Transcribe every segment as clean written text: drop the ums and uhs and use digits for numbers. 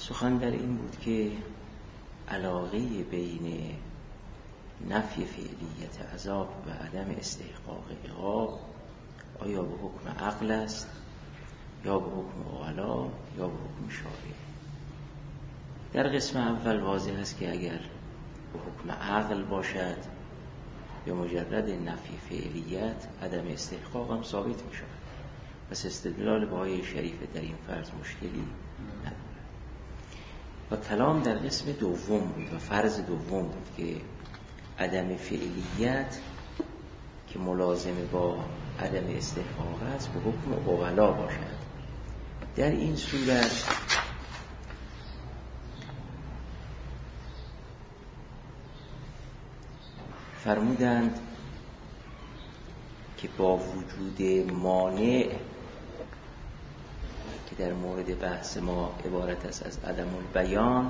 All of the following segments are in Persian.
سخن در این بود که علاقه بین نفی فعلیت عذاب و عدم استحقاق عقاب آیا به حکم عقل است یا به حکم عقلا یا به حکم شارع؟ در قسم اول واضح است که اگر به حکم عقل باشد یا مجرد نفی فعلیت عدم استحقاق هم ثابت می شود، پس استدلال با آیه شریفه در این فرض مشکلی ندارد. و کلام در قسم دوم بود و فرض دوم بود که عدم فعلیت که ملازمه با عدم استحقاق است به حکم عقلا باشد. در این صورت فرمودند که با وجود مانع که در مورد بحث ما عبارت است از عدم البیان،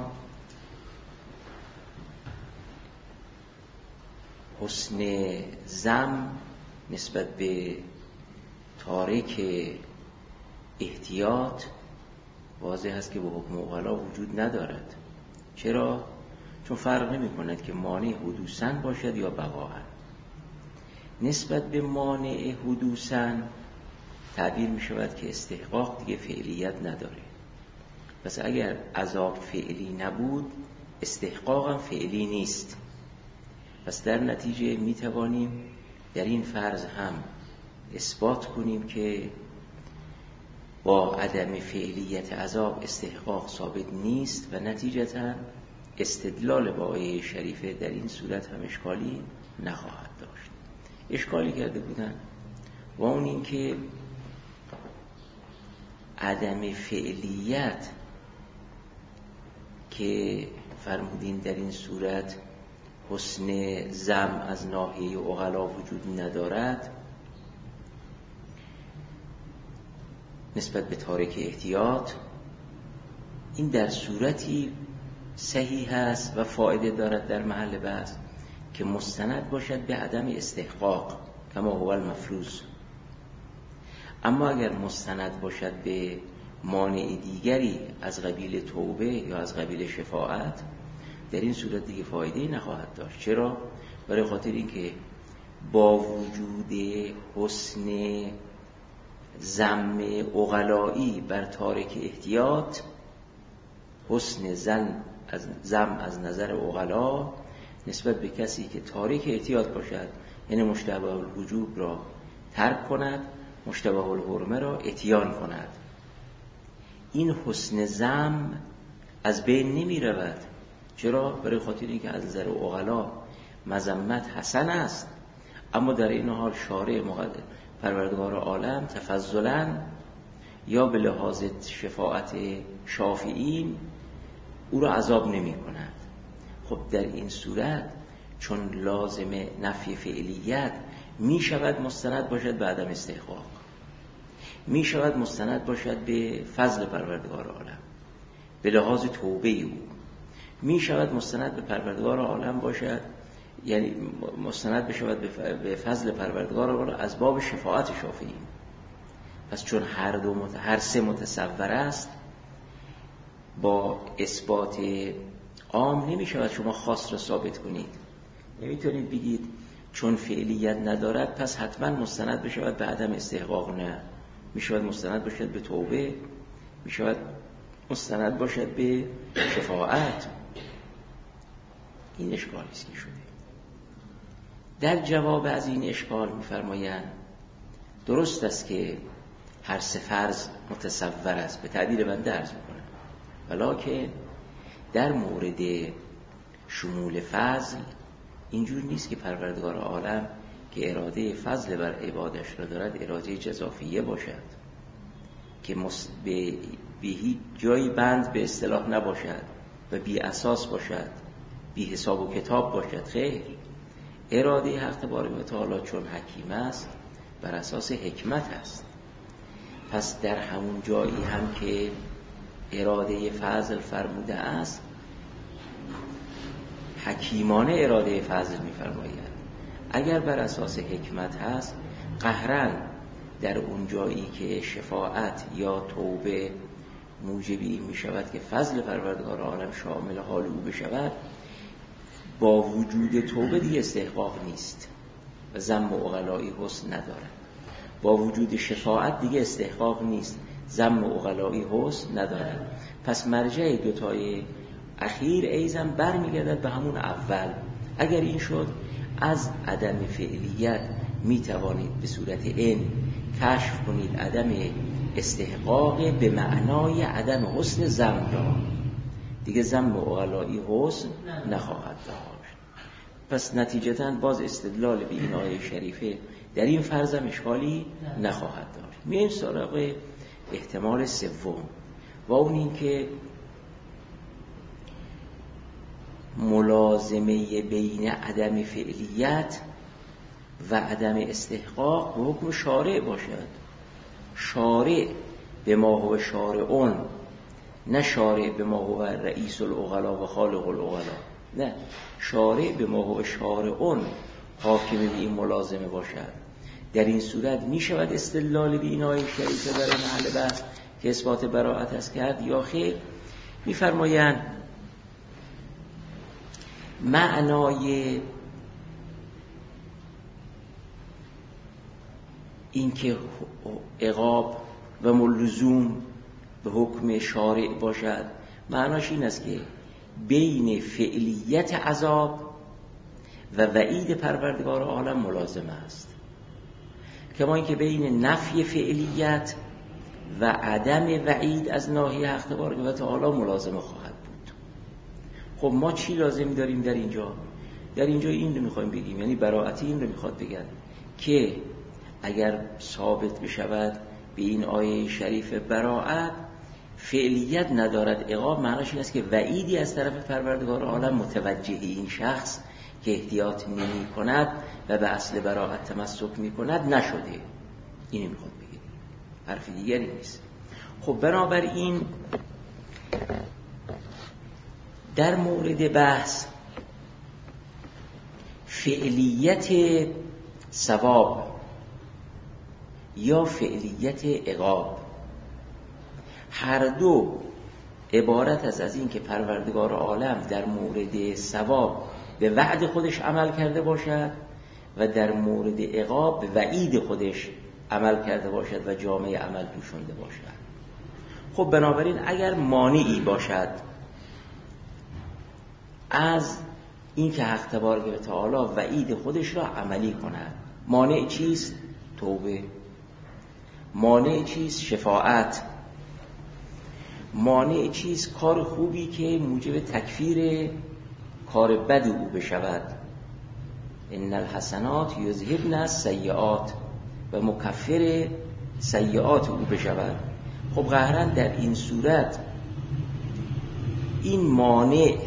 حسن ذم نسبت به تارک احتیاط واضح است که به حکم عقلا وجود ندارد. چرا؟ چون فرق نمی کند که مانع حدوثاً باشد یا بقاءً. نسبت به مانع حدوثاً تعبیر می شود که استحقاق دیگه فعلیت نداره. پس اگر عذاب فعلی نبود استحقاق هم فعلی نیست. پس در نتیجه می توانیم در این فرض هم اثبات کنیم که با عدم فعلیت عذاب استحقاق ثابت نیست و نتیجتاً استدلال با آیه شریفه در این صورت هم اشکالی نخواهد داشت. اشکالی کرده بودن و اون این که عدم فعلیت که فرمودین در این صورت حسن ذم از ناحیه عقلا وجود ندارد نسبت به تارک احتیاط، این در صورتی صحیح است و فایده دارد در محل بحث که مستند باشد به عدم استحقاق کما هو المفروض. اما اگر مستند باشد به مانع دیگری از قبیل توبه یا از قبیل شفاعت، در این صورت دیگه فایده نخواهد داشت. چرا؟ برای خاطر اینکه با وجود حسن ذم عقلایی بر تارک احتیاط، حسن ذم از نظر عقلا نسبت به کسی که تارک احتیاط باشد، یعنی مشتبه الوجوب را ترک کند، مشتبه الحرمه را اتیان کند، این حسن ذم از بین نمی رود. چرا؟ برای خاطر اینکه از نظر عقلا مذمت حسن است، اما در این حال شارع پروردگار عالم تفضلاً یا به لحاظ شفاعت شافعین او را عذاب نمی کند. خب در این صورت چون لازم نفی فعلیت می شود مستند باشد به عدم استحقاق، می شود مستند باشد به فضل پروردگار عالم به لحاظ توبه او، می شود مستند به پروردگار عالم باشد، یعنی مستند بشود به فضل پروردگار عالم از باب شفاعت شافعین. پس چون هر سه متصور است، با اثبات عام نمی شود شما خاص را ثابت کنید. نمیتونید بگید چون فعلیت ندارد پس حتما مستند بشود به عدم استحقاق. نه، می شود مستند باشد به توبه، می شود مستند باشد به شفاعت. این اشکالی است که شده. در جواب از این اشکال می‌فرمایند درست است که هر سه فرض متصور است، به تعبیر بنده عرض می‌کنم، ولکن در مورد شمول فضل اینجور نیست که پروردگار عالم که اراده فضل بر عبادش را دارد اراده جزافیه باشد که به هیچ جایی بند به اصطلاح نباشد و بی اساس باشد، بی حساب و کتاب باشد. خیر، اراده حق تبارک و تعالی چون حکیم است بر اساس حکمت است. پس در همون جایی هم که اراده فضل فرموده است، حکیمانه اراده فضل می‌فرماید. اگر بر اساس حکمت هست، قهراً در اون جایی که شفاعت یا توبه موجبی این می شود که فضل پروردگار عالم شامل حال او بشود، با وجود توبه دیگه استحقاق نیست و ذم و عقلایی حسن ندارد. با وجود شفاعت دیگه استحقاق نیست، ذم و عقلایی حسن ندارد. پس مرجع دوتای اخیر ایزن برمیگردد به همون اول. اگر این شد از عدم فعلیت می توانید به صورت این کشف کنید عدم استحقاق به معنای عدم حسن ذم را، دیگه ذم و عقلایی حسن نخواهد داشت. پس نتیجتاً باز استدلال به این آیه شریفه در این فرضم اشکالی نخواهد داشت. میایم سراغ احتمال سوم و اون این که ملازمه بین عدم فعلیت و عدم استحقاق به حکم شارع باشد. شارع به ما هو شارعون، نه شارع به ما هو رئیس العقلا و خالق العقلا، نه، شارع به ما هو شارعون حاکم به این ملازمه باشد. در این صورت می شود استدلال به این آیه شریفه برای محل بحث که اثبات براءت است کرد یا خیر؟ می فرمایند معنای این که عقاب و ملزوم به حکم شارع باشد، معناش این است که بین فعلیت عذاب و وعید پروردگار عالم ملازمه است، کما اینکه بین نفی فعلیت و عدم وعید از ناحیه حق تبارک و تعالی ملازمه خواهد بود. خب ما چی لازم داریم در اینجا؟ در اینجا این رو میخوایم بگیم، یعنی براءتی این رو میخواد بگن که اگر ثابت بشود به این آیه شریف براءت فعلیت ندارد عقاب، معناش این است که وعیدی از طرف پروردگار عالم متوجه این شخص که احتیاط نمی کند و به اصل براءت تمسک می کند نشده. اینو میخواد بگه، حرف دیگری نیست. خب بنابراین در مورد بحث فعلیت ثواب یا فعلیت عقاب، هر دو عبارت از این که پروردگار عالم در مورد ثواب به وعد خودش عمل کرده باشد و در مورد عقاب به وعید خودش عمل کرده باشد و جامعه عمل پوشانده باشد. خب بنابراین اگر مانعی باشد از این که حق تبارک و تعالی وعید خودش را عملی کند، مانع چیست؟ توبه. مانع چیست؟ شفاعت. مانع چیست؟ کار خوبی که موجب تکفیر کار بد او بشود. ان الحسنات یذهبن السیئات و مکفر سیئات او بشود. خب قهرا در این صورت این مانع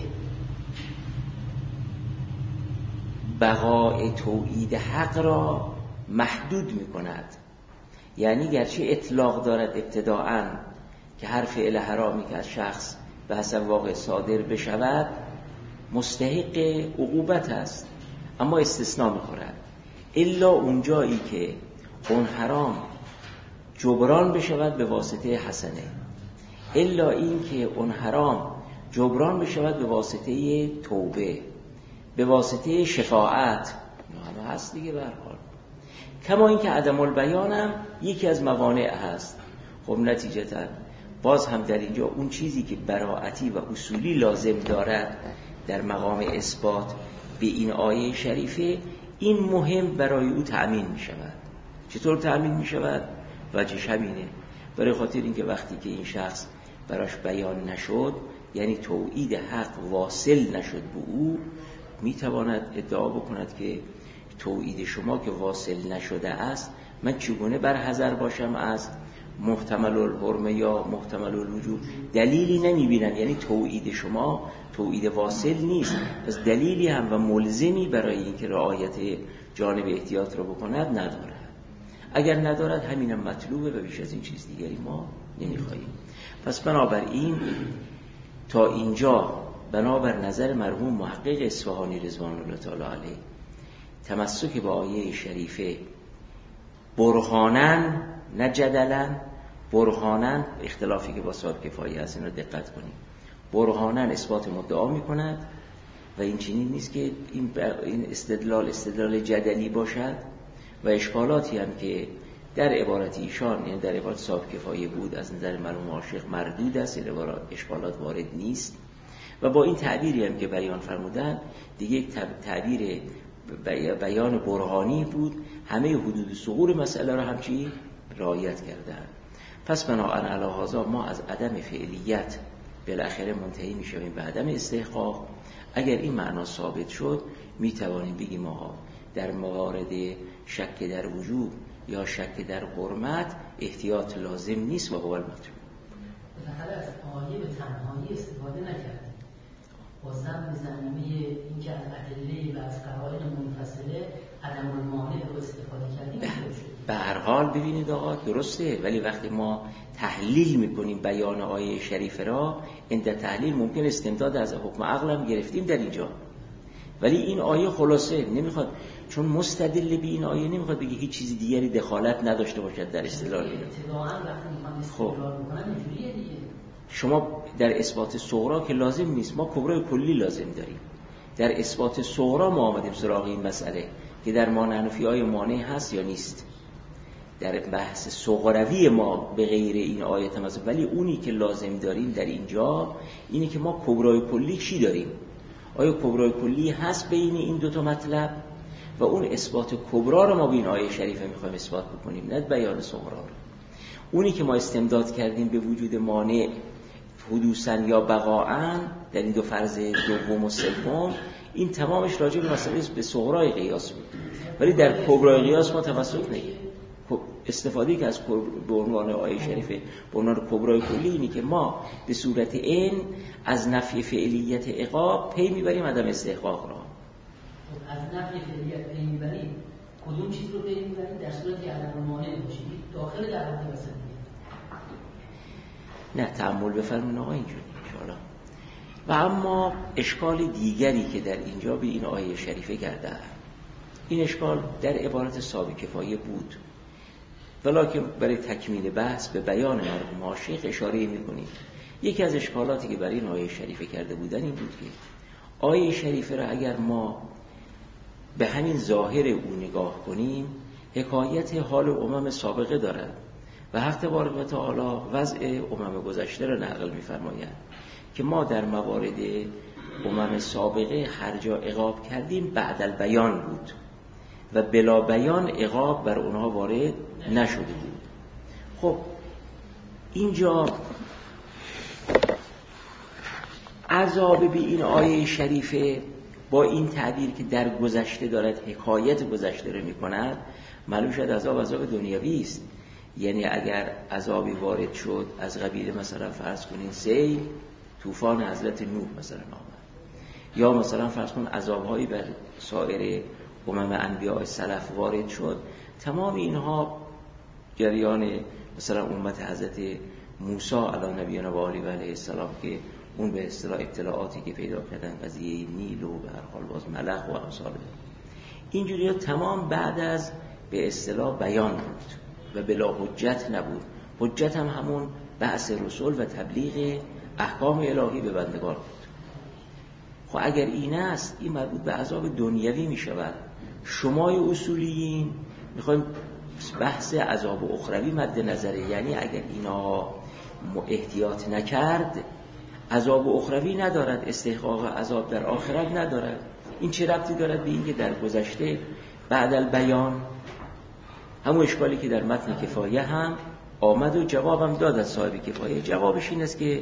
بقای توحید حق را محدود می کند. یعنی گرچه اطلاق دارد ابتداءً که هر فعل حرامی که از شخص به حسب واقع صادر بشود مستحق عقوبت است، اما استثناء می‌خورد الا اونجایی که اون حرام جبران بشود به واسطه حسنه، الا این که اون حرام جبران بشود به واسطه توبه، به واسطه شفاعت، نه هست دیگه به هر حال. کما این که عدم البیان هم یکی از موانع هست. خب نتیجتاً باز هم در اینجا اون چیزی که براءتی و اصولی لازم دارد در مقام اثبات به این آیه شریفه، این مهم برای او تأمین می شود. چطور تأمین می شود؟ وجهش همینه، برای خاطر اینکه وقتی که این شخص براش بیان نشد، یعنی توحید حق واصل نشد به او، می تواند ادعا بکند که توحید شما که واصل نشده است، من چگونه برحذر باشم از محتمل الحرمه یا محتمل الوجوب؟ دلیلی نمی بینم، یعنی توحید شما توحید واصل نیست، پس دلیلی هم و ملزمی برای اینکه رعایت جانب احتیاط را بکند ندارد. اگر ندارد همینم مطلوبه و بیش از این چیز دیگری ما نمیخواهیم. پس بنابراین تا اینجا بنابر نظر مرحوم محقق اصفهانی رضوان الله تعالی علیه تمسک به آیه شریفه برهانن نه جدلن برهانن، اختلافی که با صاحب کفایه هست اینو دقت کنیم، برهانن اثبات مدعا میکند و این چنین نیست که این استدلال جدلی باشد و اشکالاتی هم که در عبارت ایشان، یعنی در عبارت صاحب کفایه بود، از نظر مرحوم عاشق مردود است، این اشکالات وارد نیست و با این تعبیری هم که بیان فرمودن دیگه یک تعبیر بیان برهانی بود، همه حدود ثغور مسئله را همچی رعایت کردن. پس بنابراین علی هذا ما از عدم فعلیت بالاخره منتهی میشیم به عدم استحقاق. اگر این معنا ثابت شد میتوانیم بگیم ما در موارد شک در وجوب یا شک در حرمت احتیاط لازم نیست و هو المطلوب. بالاخره از آیه به تنهایی استفاده نکردیم، بازم به زمینه اینکه از ادله و از قرائن منفصله عدم المانع رو استفاده کردیم. به هر حال ببینید آقا درسته، ولی وقتی ما تحلیل میکنیم بیان آیه شریفه را، عند تحلیل ممکن استمداد از حکم عقل هم گرفتیم در اینجا، ولی این آیه خلاصه نمیخواد، چون مستدل به این آیه نمیخواد بگه هیچ چیز دیگری دخالت نداشته باشد در استدلال این. خب شما در اثبات صغرا که لازم نیست، ما کبرای کلی لازم داریم. در اثبات صغرا ما آمدیم سراغ این مسئله که در مانع مانع هست یا نیست. در بحث صغروی ما به غیر این آیه تماس، ولی اونی که لازم داریم در اینجا اینه که ما کبرای کلی چی داریم؟ آیا کبرای کلی هست بین این دوتا مطلب؟ و اون اثبات کبرا رو ما به این آیه شریفه میخوایم اثبات بکنیم، نه بیان صغرا رو. اونی که ما استمداد کردیم به وجود مانع حدوثاً یا بقاعاً در این دو فرض دوم و سوم، این تمامش راجع به مسئله به صغرای قیاس بود، ولی در کبرای قیاس ما توسط نگیم. استفاده که از به عنوان آیه شریفه به عنوان کبرای کلی اینی که ما به صورت این از نفی فعلیت عقاب پی میبریم عدم استحقاق را. از نفی فعلیت پی میبریم، کدوم چیز رو پی میبریم؟ در صورتی که عدم مانع باشید داخل در حد وسط. نه تأمل بفرمایید آقا اینجوری انشاءالله. و اما اشکال دیگری که در اینجا به این آیه شریفه گرده، این اشکال در عبارت صاحب کفایه بود، ولکن برای تکمیل بحث به بیان مرحوم عاشق اشاره می‌کنیم. یکی از اشکالاتی که برای این آیه شریفه کرده بودن این بود که آیه شریفه را اگر ما به همین ظاهر او نگاه کنیم، حکایت حال امم سابقه دارد و حق تبارک و تعالی وضع امم گذشته را نقل می‌فرماید که ما در موارد امم سابقه هر جا عقاب کردیم بعد البیان بود و بلا بیان عقاب بر اونها وارد نشده بود. خب اینجا عذاب به این آیه شریفه با این تعبیر که در گذشته دارد حکایت گذشته رو می‌کند، معلوم شد عذاب دنیوی است. یعنی اگر عذابی وارد شد از قبیل مثلا فرض کنین سیل، طوفان حضرت نوح مثلا آمد، یا مثلا فرض کن عذاب‌هایی بر سایر امم انبیاء سلف وارد شد، تمام اینها جریان مثلا امت حضرت موسی علی نبینا و آله و علیه السلام که اون به اصطلاح اطلاعاتی که پیدا کردن قضیه نیل و به هر حال باز ملخ و امثال اینجوری ها تمام بعد از به اصطلاح بیان بود و بلا حجت نبود. حجت هم همون بعث رسول و تبلیغ احکام الهی به بندگان بود. خب اگر این است، این مربوط به عذاب دنیوی می شود. شمای اصولیین میخوایم بحث عذاب اخروی مد نظره، یعنی اگر اینا احتیاط نکرد عذاب اخروی ندارد، استحقاق عذاب در آخرت ندارد. این چه ربطی دارد به این که در گذشته بعد البیان؟ همون اشکالی که در متن کفایه هم آمد و جوابم داد از صاحب کفایه. جوابش این است که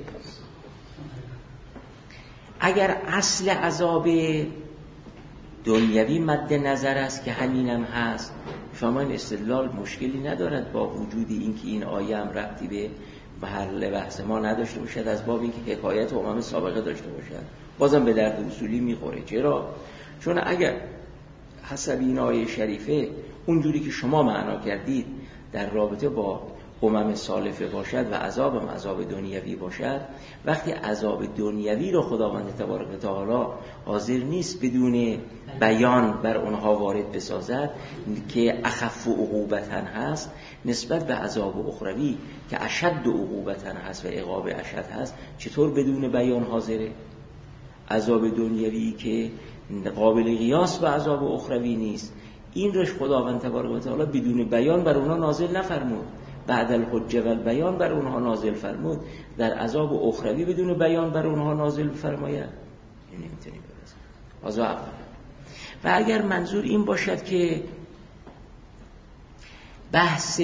اگر اصل عذاب دنیوی مد نظر است که همینم هست، فهمان استدلال مشکلی ندارد با وجود اینکه این آیه هم ربطی به محل بحث ما نداشته باشد، از باب اینکه حکایت امم سابقه داشته باشد، بازم به درد اصولی میخوره. چرا؟ چون اگر حسب این آیه شریفه اونجوری که شما معنا کردید در رابطه با امم سالفه باشد و عذابم عذاب دنیوی باشد، وقتی عذاب دنیوی رو خداوند تبارک و تعالی حاضر نیست بدون بیان بر اونها وارد بسازد که اخف عقوبتن هست، نسبت به عذاب اخروی که اشد عقوبتن هست و عقاب اشد هست، چطور بدون بیان حاضره؟ عذاب دنیوی که قابل قیاس به عذاب اخروی نیست، این روش خداوند تبارک و تعالی بدون بیان بر اونها نازل نفرمود، بعد الحجه و البیان بر اونها نازل فرمود. در عذاب اخروی بدون بیان بر اونها نازل فرماید، این نمیتونی برسه. عذاب اول. و اگر منظور این باشد که بحث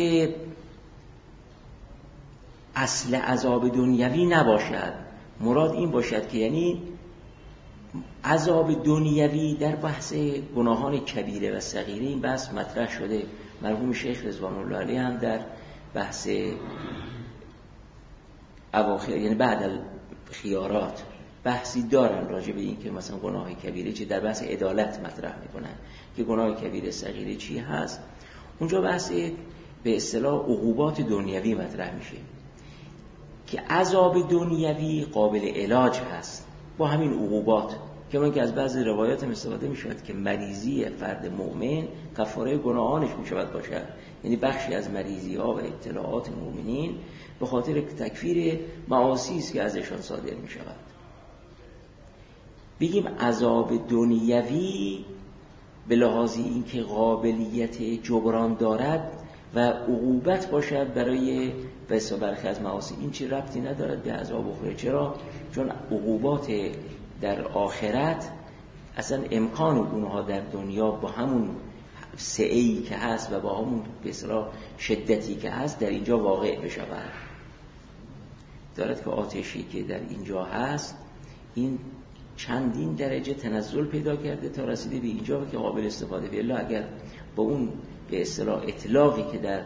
اصل عذاب دنیوی نباشد، مراد این باشد که یعنی عذاب دنیوی در بحث گناهان کبیره و صغیره این بحث مطرح شده. مرحوم شیخ رضوان الله علیه هم در بحث اواخر، یعنی بعد الخیارات، بحثی دارن راجع به این که مثلا گناه کبیره چی، در بحث عدالت مطرح میکنن که گناه کبیره صغیره چی هست. اونجا بحث به اصطلاح عقوبات دنیوی مطرح میشه که عذاب دنیوی قابل علاج هست با همین عقوبات، که من که از بعضی روایات استفاده میشود که مریضی فرد مؤمن کفاره گناهانش میشود باشد، یعنی بخشی از مریضی ها و ابتلاعات مؤمنین به خاطر تکفیر معاصی است که ازشان صادر میشود. بگیم عذاب دنیوی به لحاظ اینکه قابلیت جبران دارد و عقوبت باشد برای برخی از معاصی، این چه ربطی ندارد به عذاب اخروی. چرا؟ چون عقوبات در آخرت اصلا امکان اونها در دنیا با همون سعی که هست و با همون به اصطلاح شدتی که هست در اینجا واقع بشود. دارد که آتشی که در اینجا هست این چندین درجه تنزل پیدا کرده تا رسیده به اینجا که قابل استفاده به الله. اگر با اون به اصطلاح اطلاقی که در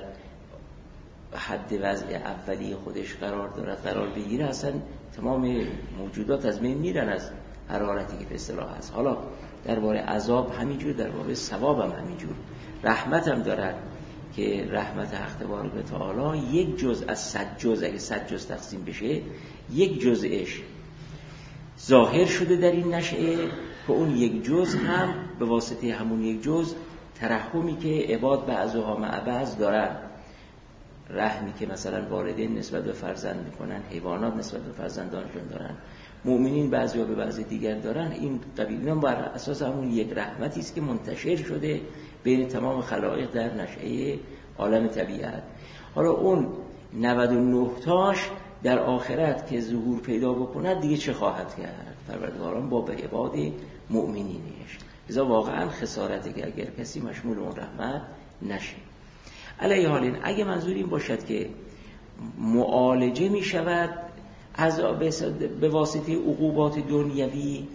حد وضع اولی خودش قرار بگیره، اصلا تمام موجودات از بین میرن از حرارتی که به اصطلاح هست. حالا درباره عذاب همینجور، درباره ثواب هم همینجور. رحمت هم دارد که رحمت حق تبارک و تعالی یک جزء از 100 جزء، اگه 100 جزء تقسیم بشه یک جزءش ظاهر شده در این نشأه، که اون یک جزء هم به واسطه همون یک جزء ترحمی که عباد بعضها مع بعض دارن، رحمی که مثلا والدین نسبت به فرزند میکنن، حیوانات نسبت به فرزندانشون دارن، مؤمنین بعضی‌ها به بعضی دیگر دارن، این قبیل بر اساس همون یک رحمتی است که منتشر شده بین تمام خلایق در نشأه عالم طبیعت. حالا اون 99 تاش در آخرت که ظهور پیدا بکند دیگه چه خواهد کرد؟ پروردگاران با به عباد مؤمنینش. لذا واقعا خسارته که اگر کسی مشمول اون رحمت نشه. علیه حال اگه منظور این باشد که معالجه می شود به واسطه عقوبات دنیوی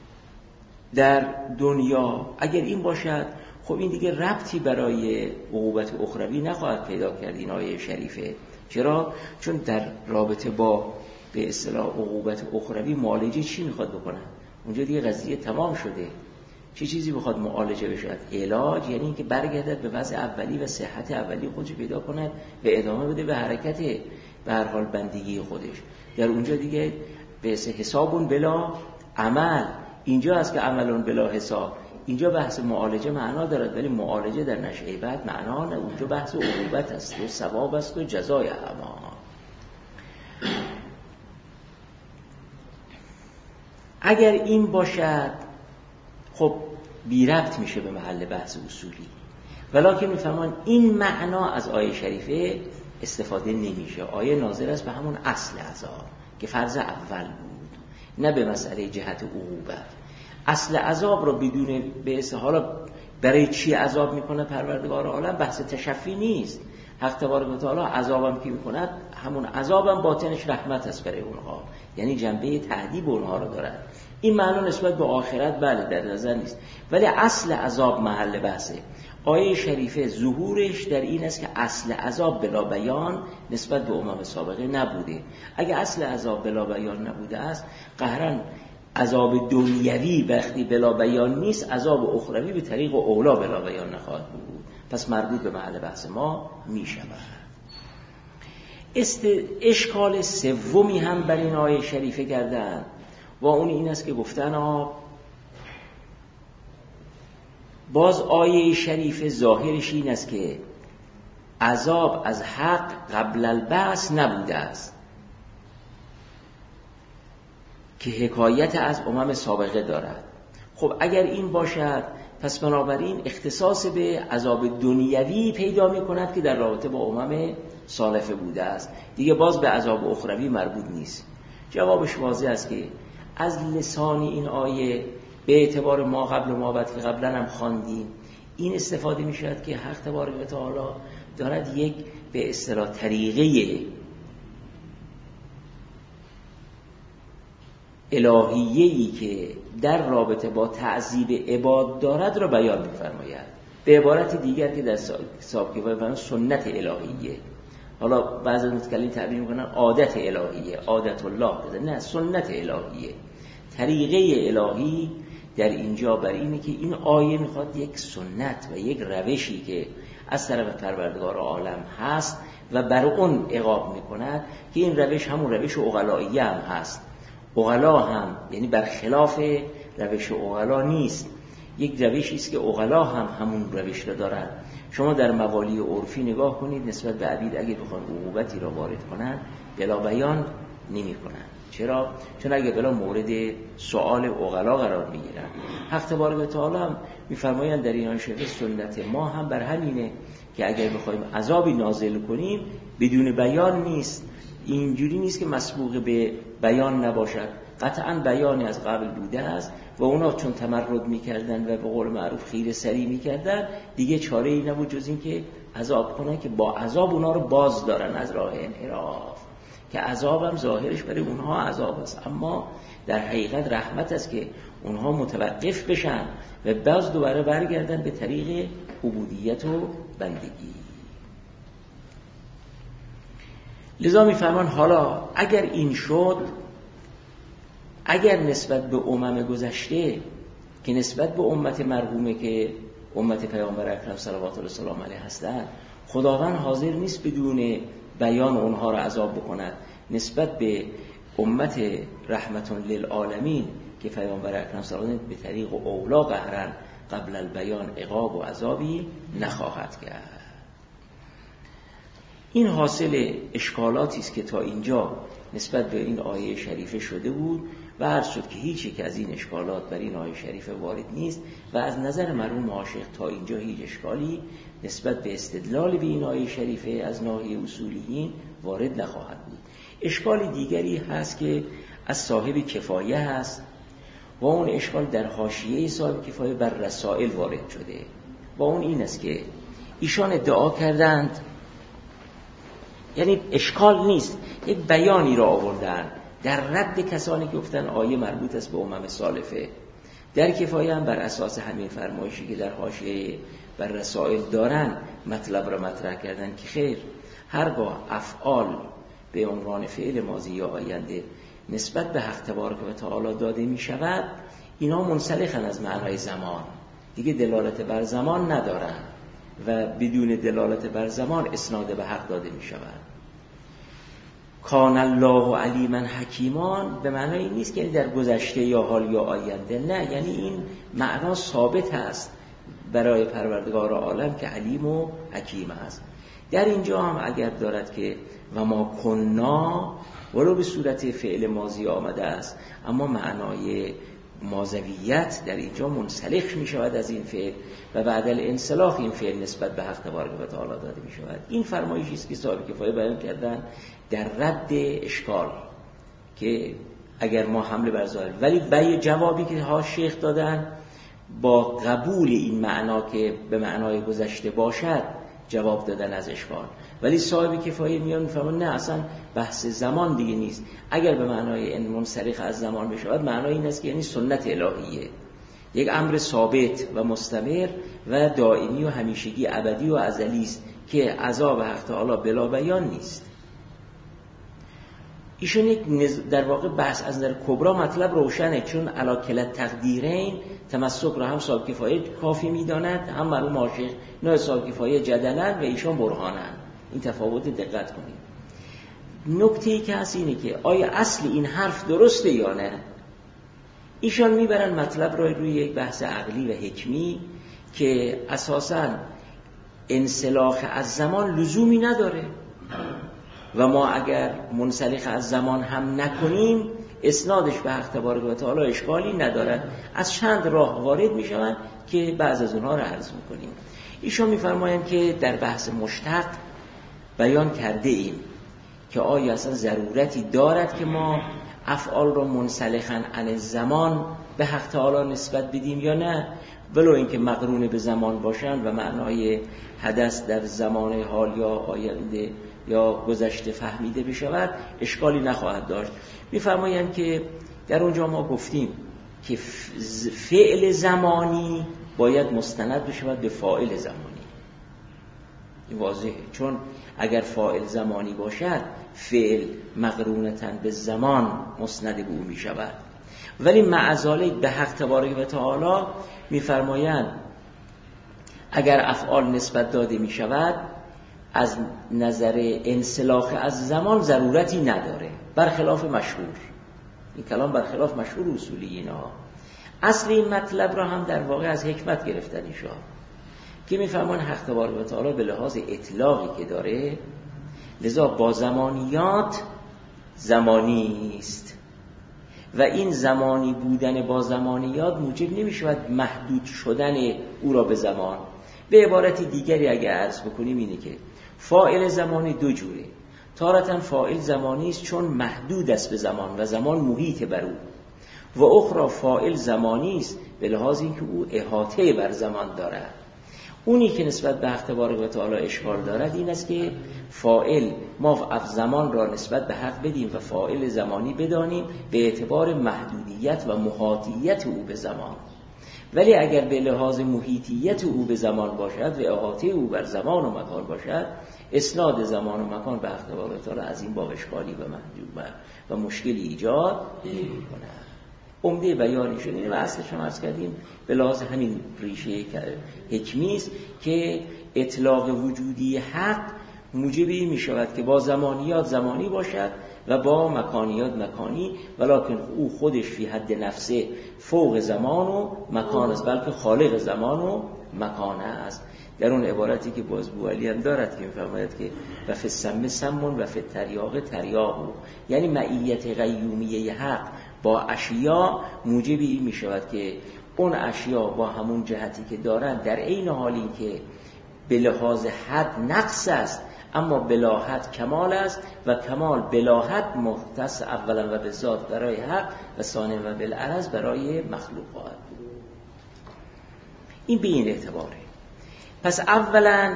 در دنیا، اگر این باشد خب این دیگه ربطی برای عقوبت اخروی نخواهد پیدا کرد این آیه شریفه. چرا؟ چون در رابطه با به اصطلاح عقوبت اخروی معالجه چی میخواد بکنه؟ اونجا دیگه قضیه تمام شده. چه چیزی بخواد معالجه بشود؟ علاج، یعنی اینکه برگردد به وضع اولی و صحت اولی خودش پیدا کند و ادامه بده به حرکت به هر حال بندگی خودش. در اونجا دیگه به حسابون بلا عمل، اینجا هست که عملون بلا حساب. اینجا بحث معالجه معنا دارد، ولی معالجه در نشأه بعد معنا نه. اونجا بحث عقوبت است و ثواب است و جزای اعمال. اگر این باشد خب بی ربط میشه به محل بحث اصولی، ولکن میفهمان این معنا از آیه شریفه استفاده نمیشه. آیه ناظر است به همون اصل عذاب که فرض اول بود، نه به مسئله جهت عقوبت. اصل عذاب رو بدون به حالا برای چی عذاب میکنه پروردگار عالم بحث تشفی نیست. حق تبارک و تعالی عذابم که میکند همون عذابم باطنش رحمت است برای اونها، یعنی جنبه تعذیب اونها رو دارد. این معنا نسبت به آخرت بله در نظر نیست، ولی اصل عذاب محل بحثه. آیه شریفه ظهورش در این است که اصل عذاب بلا بیان نسبت به امم سابقه نبوده. اگه اصل عذاب بلا بیان نبوده است، قهرن عذاب دنیوی وقتی بلا بیان نیست، عذاب اخروی به طریق اولا بلا بیان نخواهد بود. پس مربوط به محل بحث ما می شود. اشکال سومی هم بر این آیه شریفه کردن و اون این است که گفتن باز آیه شریفه ظاهرش این است که عذاب از حق قبل البعث نبوده است، که حکایت از امم سابقه دارد. خب اگر این باشد پس بنابراین اختصاص به عذاب دنیوی پیدا می کند که در رابطه با امم سالفه بوده است، دیگه باز به عذاب اخروی مربوط نیست. جوابش واضح است که از لسان این آیه به اعتبار ما قبل و ما بعد که قبلا هم خواندیم این استفاده می شود که حق تبارک و تعالی دارد یک به اصطلاح طریقه الهیه‌ای که در رابطه با تعذیب عباد دارد را بیان می‌فرماید. به عبارت دیگر که در صاحب کفایه فرمود سنت الهیه، حالا بعضی متکلمین تعبیر می‌کنن عادت الهیه، عادت الله، نه سنت الهیه، طریقه الهی در اینجا بر اینه که این آیه می‌خواد یک سنت و یک روشی که از طرف پروردگار عالم هست و بر اون عقاب می‌کند که این روش همون روش عقلاییه هم هست. عقلا هم یعنی برخلاف روش عقلا نیست، یک روشی است که عقلا هم همون روش را دارن. شما در موالی عرفی نگاه کنید، نسبت به عبید اگه بخوان عقوبتی را وارد کنن بلا بیان نمی کنن. چرا؟ چون اگه بلا مورد سوال عقلا قرار میگیرن. حق تبارک و تعالی هم میفرمایند در این شعر سنت ما هم بر همینه که اگر بخوایم عذابی نازل کنیم بدون بیان نیست، اینجوری نیست که مسبوق به بیان نباشد، قطعا بیانی از قبل بوده است و اونا چون تمرد میکردن و به قول معروف خیره سری میکردن دیگه چاره ای نبود جز این که عذاب کنن که با عذاب اونا رو باز دارن از راه انحراف، که عذاب هم ظاهرش برای اونها عذاب است اما در حقیقت رحمت است که اونها متوقف بشن و باز دوباره برگردن به طریق عبودیت و بندگی. لذا میفرمان حالا اگر این شد، اگر نسبت به امم گذشته که نسبت به امت مرحومه که امت پیامبر اکرم صلوات الله وسلم علیه هستند خداوند حاضر نیست بدون بیان اونها را عذاب بکند، نسبت به امت رحمت للعالمین که پیامبر اکرم صلی الله علیه و به طریق اولا قهرن قبل البیان عقاب و عذابی نخواهد کرد. این حاصل اشکالاتی است که تا اینجا نسبت به این آیه شریفه شده بود و عرض شد که هیچ یک از این اشکالات بر این آیه شریفه وارد نیست و از نظر مرحوم عاشق تا اینجا هیچ اشکالی نسبت به استدلال به این آیه شریفه از ناحیه اصولیین وارد نخواهد بود. اشکال دیگری هست که از صاحب کفایه هست و اون اشکال در حاشیه صاحب کفایه بر رسائل وارد شده و اون این است که ایشان ادعا کردند، یعنی اشکال نیست، یک بیانی را آوردن در رد کسانی که گفتن آیه مربوط است به امم سالفه. در کفایه هم بر اساس همین فرمایشی که در حاشیه بر رسائل دارن مطلب را مطرح کردن که خیر، هرگاه افعال به عنوان فعل ماضی یا آینده نسبت به حق تبارک و تعالی داده می شود، اینا منسلخن از معنای زمان، دیگه دلالت بر زمان ندارن و بدون دلالت بر زمان اسناد به حق داده می شود. کان الله علیما حکیمان به معنای این نیست که در گذشته یا حال یا آینده، نه، یعنی این معنا ثابت هست برای پروردگار عالم که علیم و حکیم است. در اینجا هم اگر دارد که و ما کنا ولو به صورت فعل ماضی آمده است اما معنای ماضویت در اینجا منسلخ می شود از این فعل و بعد الانسلاخ این فعل نسبت به حق تبارک و تعالی داده می شود. این فرمایشی است که صاحب کفایه بیان کردن در رد اشکال که اگر ما حمله بر ظاهر، ولی به جوابی که ها شیخ دادن با قبول این معنا که به معنای گذشته باشد جواب دادن از اشکال، ولی صاحب کفایه میان میفهمن نه، اصلا بحث زمان دیگه نیست. اگر به معنای ان منسلخ از زمان بشود معنای این است که یعنی سنت الهیه، یک امر ثابت و مستمر و دائمی و همیشگی ابدی و ازلی است که عذاب حق تعالی بلا بیان نیست. ایشون یک در واقع بحث از نظر کبرا مطلب روشنه، چون علا کلت تقدیرین تمسک را هم صاحب کفایه کافی میداند هم مرحوم عاشق نه صاحب کفایه جدلن و ایشان برهانن. این تفاوت دقت کنید. نکته‌ای که هست اینه که آیا اصل این حرف درسته یا نه. ایشان میبرن مطلب را روی یک بحث عقلی و حکمی که اساساً انسلاخ از زمان لزومی نداره و ما اگر منسلخ از زمان هم نکنیم اسنادش به حق تبارک و تعالی اشکالی ندارد. از چند راه وارد میشوند که بعض از اونها را عرض میکنیم. ایشان میفرمایند که در بحث مشتق بیان کرده ایم که آیا اصلا ضرورتی دارد که ما افعال را منسلخاً عن زمان به حق تعالی نسبت بدیم یا نه، ولو اینکه مقرون به زمان باشند و معنای حدث در زمان حال یا آینده یا گذشته فهمیده بشود اشکالی نخواهد داشت. میفرمایند که در اونجا ما گفتیم که فعل زمانی باید مستند بشود به فاعل زمانی. این واضحه، چون اگر فاعل زمانی باشد فعل مقرونتاً به زمان مسند به او می شود. ولی معذالک به حق تبارک و تعالی میفرمایند اگر افعال نسبت داده می شود از نظر انسلاخ از زمان ضرورتی نداره، برخلاف مشهور. این کلام برخلاف مشهور اصولیین ها. اصل این مطلب را هم در واقع از حکمت گرفتن ایشان که میفرمان حق تبارک و تعالی به لحاظ اطلاقی که داره لذا با زمانیات زمانی است و این زمانی بودن با زمانیات موجب نمیشود محدود شدن او را به زمان. به عبارت دیگری اگر عرض بکنیم اینه که فاعل زمانی دو جوره. تارة فاعل زمانی است چون محدود است به زمان و زمان محیط بر او، و اخرى فاعل زمانی است به لحاظ اینکه او احاطه بر زمان دارد. اونی که نسبت به حق تبارک و تعالی اشکال دارد این است که فاعل ما زمان را نسبت به حق بدیم و فاعل زمانی بدانیم به اعتبار محدودیت و محاطیت او به زمان. ولی اگر به لحاظ محیطیت او به زمان باشد و احاطه او بر زمان و مکان باشد اسناد زمان و مکان به حق تبارک و تعالی از این باب اشکالی و محدود و مشکلی ایجاد نمی‌کند. عمده بیانی شده و اصلش هم عرض کردیم به لحاظ همین ریشه حکمی است که اطلاق وجودی حق موجبی می شود که با زمانیات زمانی باشد و با مکانیات مکانی، ولکن او خودش فی حد نفسه فوق زمان و مکان است، بلکه خالق زمان و مکان است. در اون عبارتی که باز بوعلی هم دارد که می‌فرماید که و فی السم سمون و فی التریاق تریاق، یعنی معیت قیومیه حق با اشیا موجبی این می شود که اون اشیا با همون جهتی که دارن در عین حال این که به لحاظ حد نقص است اما بلا حد کمال است و کمال بلا حد مختص اولا و به ذات برای حق و ثانیا و بالعرض برای مخلوقات. این به این اعتباره. پس اولا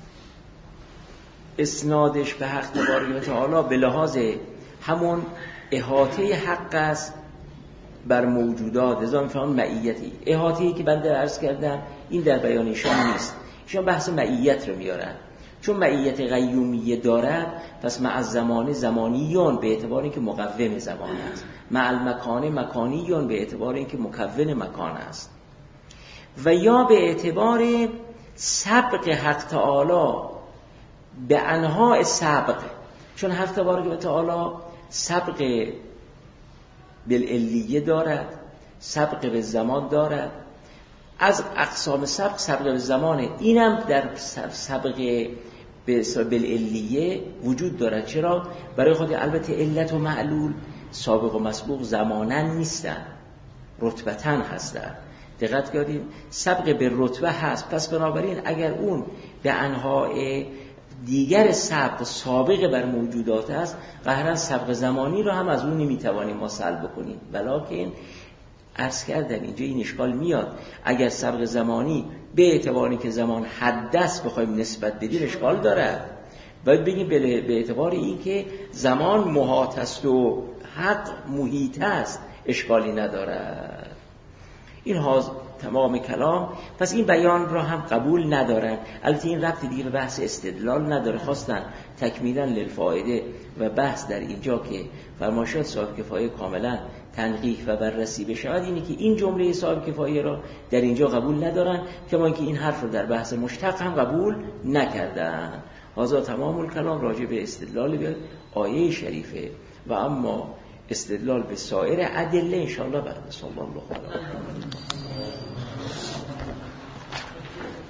اسنادش به حق تبارک و تعالی به لحاظ همون احاطه حق است بر موجودات. ازا میفهمم معیتی احاطه‌ای که بنده عرض کردم این در بیان ایشان نیست. ایشان بحث معیت رو میارن چون معیت قیومیه دارد پس مع الزمان زمانیون به اعتبار اینکه مقوم زمان است، مع المکان مکانیون به اعتبار اینکه مکون مکان است، و یا به اعتبار سبق حق تعالی به انواع سبق، چون حق تبارک و تعالی سبق بالعلیه دارد، سبق به زمان دارد. از اقسام سبق به زمانه، اینم در سبق بالعلیه وجود دارد. چرا؟ برای خود البته علت و معلول سابق و مسبوق زمانن نیستن، رتبتن هستن. دقت کردیم سبق به رتبه هست، پس بنابراین اگر اون به انواع دیگر سبق سابق بر موجودات است قهرن سبق زمانی رو هم از اون نمیتوانیم ما سلب کنیم. ولکن عرض کردم اینجا این اشکال میاد اگر سبق زمانی به اعتباری که زمان حدث بخوایم نسبت بدیم اشکال دارد. باید بگیم به اعتبار این که زمان محاط است و حق محیط است اشکالی ندارد. این تمام کلام. پس این بیان را هم قبول ندارن. البته این ربط دیگه به بحث استدلال نداره، خواستن تکمیلا للفائده و بحث در اینجا که فرمایشات صاحب کفایه کاملا تنقیح و بررسی بشود اینه که این جمله صاحب کفایه را در اینجا قبول ندارن، کما اینکه این حرف رو در بحث مشتق هم قبول نکردن. هذا تمام الکلام راجع به استدلال به آیه شریفه. و اما استدلال به سایر ادله انشاءالله بعد. صلی الله علیه و